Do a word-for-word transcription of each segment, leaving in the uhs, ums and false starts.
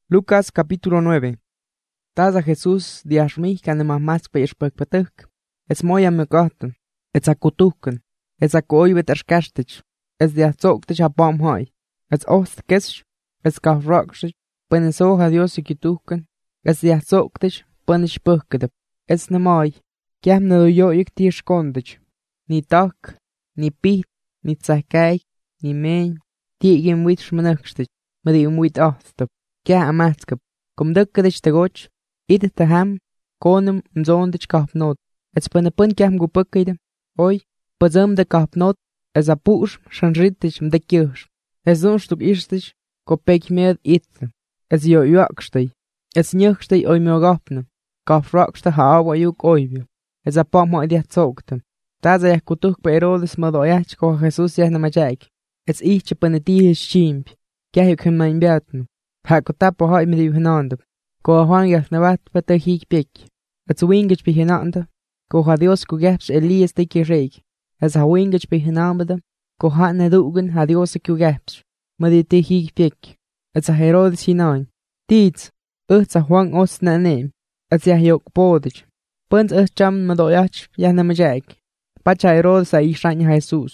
Lucas capítulo nueve. Taza Jesús diashmih kanemah matzpe ishpekpetuk. Es moya megotten. Es a kutuken. Es a koibet erskastich. Es diazoktich a bomhoi. Es ostkesh. Es kafrokshich. Penesoha Dios ikituken. Es diazoktich. Penishpukkedep. Es nemoi. Kiam ne yo ik tierskondich. Ni tak. Ni pit. Ni tzakay. Ni men. Tiegin witch menukstich. Medi umwit ostep. Kja amatskap, kom dukkadich te goch, idit te ham, konum mzondich kapnot, et spenne pun kjam gupukkide, oi, pazum de kapnot, es a push, shanritich mde kjush, es zonstuk ishtich, ko pek med itle, es jo juakstei, es njuchstei oi meo gapne, kafrakste ha awa juk oivio, es a pamma idia zogte, taza jah kutuk pe Herodes madoyach ko Jesus jah na majak, es ichtje penne tihes chimp, kja juk hem mein beatnu. Hako tapo hoi me diw hinanda. Ko Juan yak na wat pata hik pik. At wingage be hinanda. Ko ha Dios ko gaps Elias de kireg. As ha wingage be hinanda. Ko ha na dugen ha Dios ko gaps. Ma di te hik pik. At sa Herodes hinan. Tids. Ut sa Juan os na neem. At ya yok podich. Punt us jam madoyach ya na majak. Pacha Herodes a ishran Jesus.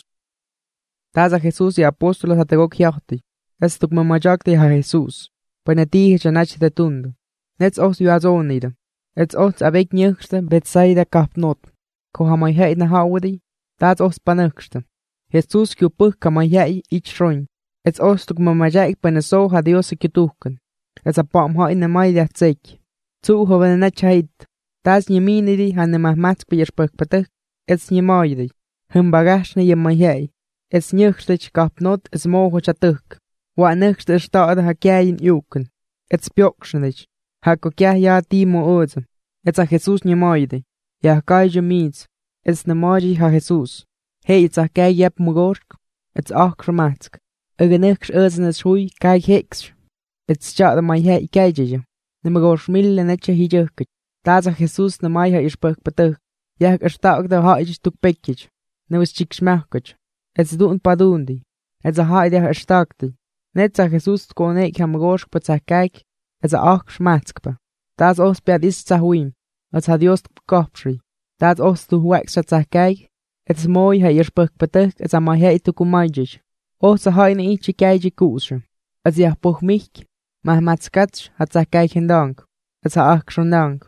Taza Jesus y apóstolos a tegok yachti. Es tuk mamajakti ha Jesus. Panatihe chanach de tunde. Nets os u azonide. Ets os avek njugste betsaida kapnot. Ko ha mai hei na hawadi. Dat os panukste. Jesus kju puk ka mai hei ich shroin. Ets os tuk mamajak panaso ha Dios kituken. Ets a pam ha ina mai dat zeik. Zu ho vene nach heid. Das njeminidi ha ne mahmatsk pe yerspuk patuk. Ets njemaidi. Hum bagashne je mai hei. Ets njugste kapnot es moho chatuk. Wa next is stade ha kjain juken. Et spjoksnich. Ha ko kja ja timo oze. Et a Jesus nie moide. Ja kaije meets. It's ne maji ha Jesus. Hey it's a kja jep mogork. It's akrmatsk. Uge niks ozen is hui kaj heks. It's stade mai he kaije. Ne mogor mille netje hijuk. Taza Jesus ne mai ha ispuk patuk. Ja er stak de ha is tuk pekij. Ne was chik smachkaj. It's doen padundi. It's a ha de er stakti. Net sa Jesus kone ik ham gorsk pa tsa kijk, es a ach schmatzkpa. Das os bead is tsa huim, as ha Dios kopshri. Das os tu huek sa tsa kijk, et is moi ha irspuk patuk, es a mai hei tu kumaijish. Os a haine ichi kaiji kushe. As ja puch mich, mah matzkatsch ha tsa kijk hindank, es ha ach schon dank.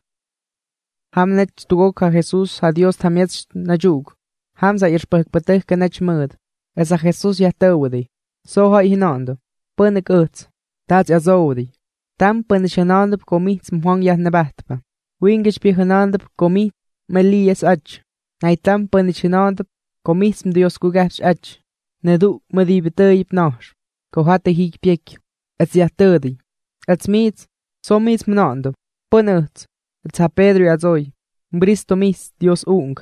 Ham net tu gok ha Jesus ha Dios tam jetzt na juk. Ham sa irspuk patuk ka net schmud, es a Jesus ja tawadi. So ha i hinanda. Punik uts, dat ja zodi. Tam punik hinandap komit zum hang ja na batpa. Wingish bi hinandap komit melies ach. Nai tam punik hinandap komit zum Dios kugash ach. Ne du me di betuyip nash. Ko hatte hik piek. Ets ja todi. Ets meets, so meets menandap. Punuts, ets ha Pedro ja zoi. Mbristo mis Dios ung.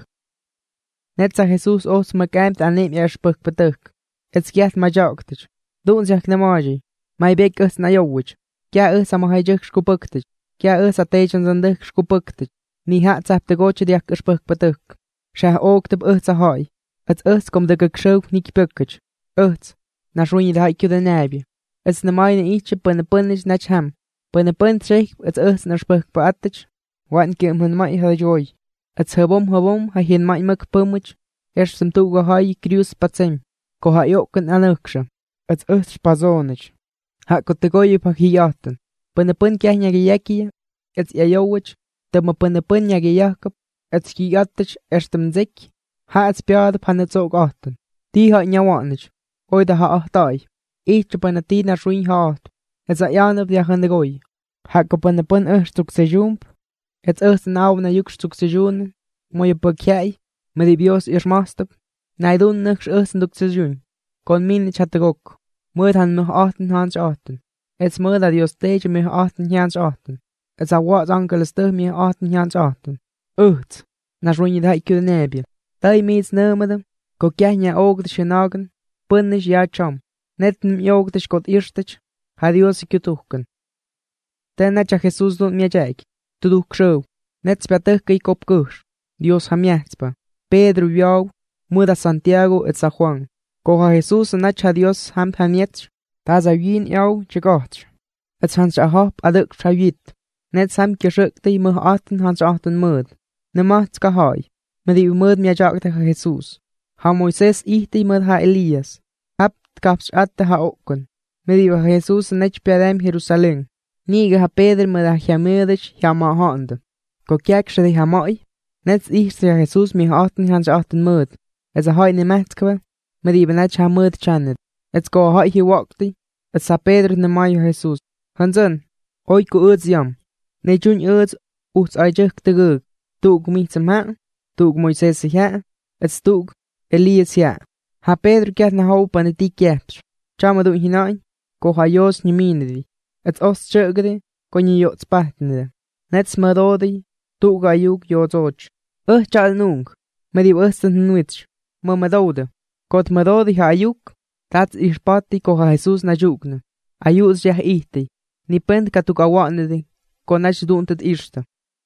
Net sa Jesus os me keimt an neem ja spuk betuk. Ets giat ma jaktich. Doen zich ne maji. Mai bek us na jowich. Kja us a mahai juk skupuktig. Kja us a tejan zandig skupuktig. Ni hat zap de goche diak gespuk patuk. Shah ook de us a hai. Het us kom de gekshook nik bukkich. Us. Na shwini de haikju de nabi. It's ne mai ne ichi pun de punish nach ham. Pun de pun trek het us na spuk pa attich. Wan kim hun mai ha joy. It's habom habom ha hin mai mak pumich. Erst zum tuga hai krius patsem. Ko ha jokken anuksha. It's us pazonich. Ha ko te goyi pa hiyaten. Pune pun kya nyagiyakia. It's yayowich. Te ma pune pun nyagiyakap. It's hiyatich erstem zik. Ha it's piad panetsok aten. Di ha nyawanich. Oida ha ahtai. Ich pune tina shuin haat. It's a yanab ya hande goyi. Ha ko pune pun erstuk se jump. It's us now na yukstuk se jun. Moye bukyai. Medibios irmastap. Naidun niks us nduk se jun. Kon min chattegok. Moed han meh achten hans achten. Ets moed a Dios teje meh achten hans achten. Ets a wat angeles de meh achten hans achten. Ucht. Nas runje da ikku de nebje. Dai meets nemede. Ko kjanja oog de shenagen. Punnish ja cham. Net nem joog de skot irstich. Ha Dios ikku tuchken. Ten net ja Jesus don't mia jake. Tu duch show. Net spiatuk ik op kush. Dios ha mietspa. Pedro jou. Muda Santiago et sa Juan. Ko ha Jesus nach ha Dios ham panietch, taza yin yau chigotch. het hans a hop a duk shawit. Net sam kishukti muh aten hans aten mud. Ne mats ka hai. Med i mud mia jakte ha Jesus. Ha Moises ihti mud ha Elias. Hap kaps atte ha okun. Med i ha Jesus nech piadem Jerusalem. Niga ha Pedro mud ha jamedich jama hande. Ko kjak shadi ha mai. Net ihti ha Jesus mi ha aten hans aten mud. Es a hai ne metkwe. Med i benech ha mud chanet. Et go hai hi wakti. Et sa Pedro ne mai Jesus. Hansen. Oi ko uds jam. Ne jun uds uts ajek te gug. Tug mi zum ha. Tug Moises ja. Et stug Elias ja. Ha Pedro kjat na hoop an die kjaps. Chama du hinein. Ko ha jos ni minedi. Et os tjugde. Ko ni jots patnede. Net smadodi. Tug ajuk jos och. Uh chal nung. Med i usten nuits. Ma madode. Kot madodi ha ajuk. Tats is pati ko ha Jesus na jukne. Ayus ja ihti. Ni pent ka tuk awanedi. Ko nach duntet irste.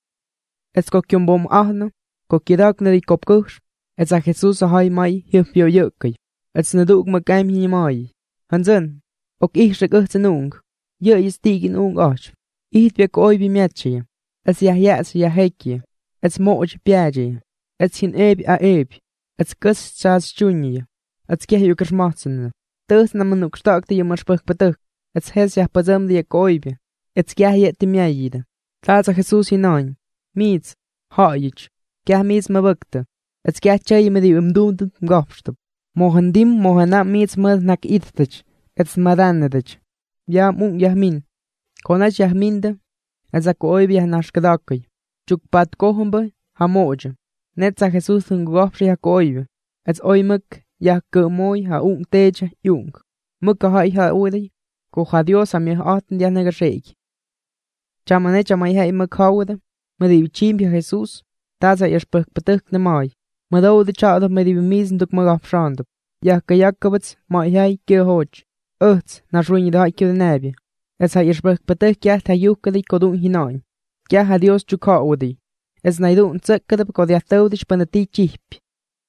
Et ko kjom bom ahne. Ko kidak na di kopkush. Et sa Jesus a hai mai hief bio jökei. Et snaduk ma kaim hi mai. Hansen. Ok ihstek uhten ung. Jö is stigin ung ach. Iht bia ko oi bi mietje. Et ja jas ja hekje. Et mooj piaje. Et hin ebi a ebi. Et kus chas junje. Et skeh ju kersmatsene. Tus na manuk stakte je maar spuk betuk. Et hes ja pazam di ko oi bi. Et skeh je te miajide. Tlaat sa Jesus hinein. Miets. Haijich. Kjah miets me bukte. Et skeh tjei me di umdoendend mgafstop. Mogen dim mogen na miets me nak ittich. Et smadanedich. Ja mung jahmin. Konach jahminde. Et sa ko oi bi hanashkadakei. Chuk pat kohumbe. Ha moje. Net sa Jesus een gafstri ha ko oi bi. Et oi muk. Ja ke mooi ha ung teje jung. Muka ha i ha oedi. Ko ha Dios a mi aten ja neger sheik. Chama ne chama i ha i muk haude. Me di chimpia Jesus. Taza i spuk betuk ne mai. Me do de chade me di bemisen duk me afschande. Ja ke Jakobets ma i hai ke hoch. Uts na shwinje da ke de nebi. Es ha i spuk betuk ja ta juke di kodun hinein. Ja ha Dios juk ha oedi. Es na i doen tsukke ko di atodisch pene ti chip.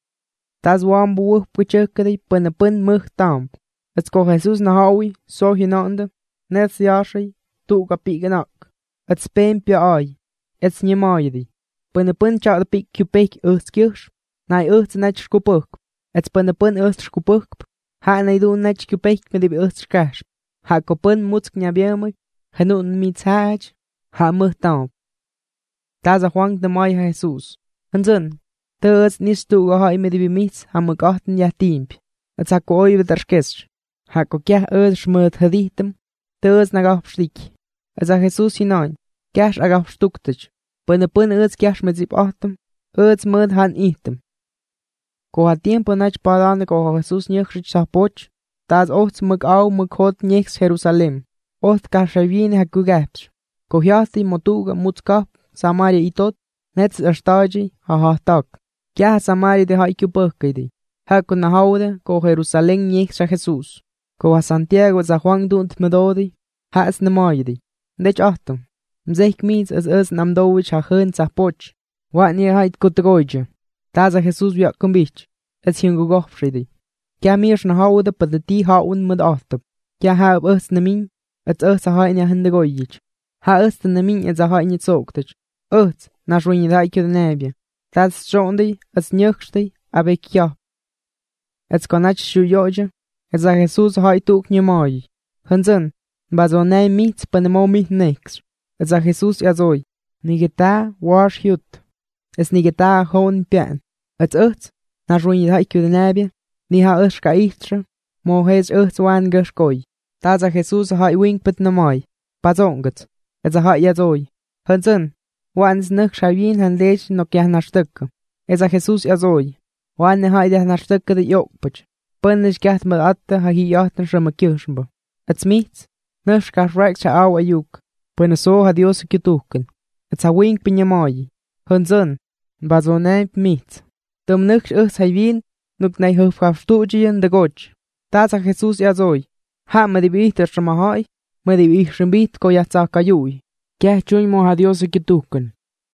Tas wan buh puchekedi pene pen mug tamp. Et ko Jesus na haui, so hinande, net jashi, tu ka pigenak. Et spem pia ai, et snjemaidi. Pene pen cha de pik kupek urtskirs, na urt net skupuk. Et pene pen urt skupuk, ha na du net kupek met die urtskash. Ha ko pen mutsk nyabieme, henun mit haj, ha mug tamp. Tas a hwang de mai Jesus. Hansen. Tøs nis tu ga hai med i bimits ha me gaten ja timp. Et sa ko oi der skes. Ha ko kja öd smut haditem. Tøs na gaf stik. Et sa Jesus hinein. Kjash a gaf stuktich. Pene pene öd kjash med zip atem. Öd smut han item. Ko ha tiempo nach parane ko ha Jesus njechrit sa poch. Tas ocht mug au mug hot njechs Jerusalem. Ocht ka shavine ha kugaps. Ko hiati motuga mutskap Samaria itot. Nets erstaji ha ha tak. Kja Samaria de hai kupukedi. Ha ko na haude ko Jerusalem njech sa Jesus. Ko ha Santiago sa Juan dunt medodi. Ha es ne maidi. Dech achtung. Mzech means es es nam dowich ha hun sa poch. Wat nie hait kutroje. Ta sa Jesus wiak kumbich. Es hingo gochfridi. Kja mirsch na haude pa de ti haun med achtop. Kja ha op es ne min. Et es sa hai ne hinde goyich. Ha es ne min et sa hai ne zoktich. Es na shwinje da ike de nebje. Tas strondi, es njuksti, abe kja. Et skonach shu joje, et sa Jesus hai tuk nye mai. Hansen, bazo nei mit pa ne mo mit nix. Et sa Jesus ja zoi, nigeta wash hut. Es nigeta hon pian. Et ut, na shwinje da ike de nebje, ni ha us ka ichtre, mo hes ut wan gashkoi. Tas sa Jesus hai wing pit ne mai. Bazonget, et sa hai ja zoi. Hansen, Wans nuk shavin han lech no kja na stukke. Esa Jesus ja zoi. Wan ne haide na stukke de jokpach. Punnish gat me atte ha hi jachten shama kirschenbo. Et smits. Nush gat rek cha au ajuk. Punne so ha Dios kituken. Et sa wink pinja mai. Hun zon. Bazo neem mit. Dum nuk us havin nuk nei huf studien de goch. Ta sa Jesus ja zoi. Ha me di bichter shama hai. Me di bichshen bit ko ja tsaka jui. Kja chun mo ha Dios kituken.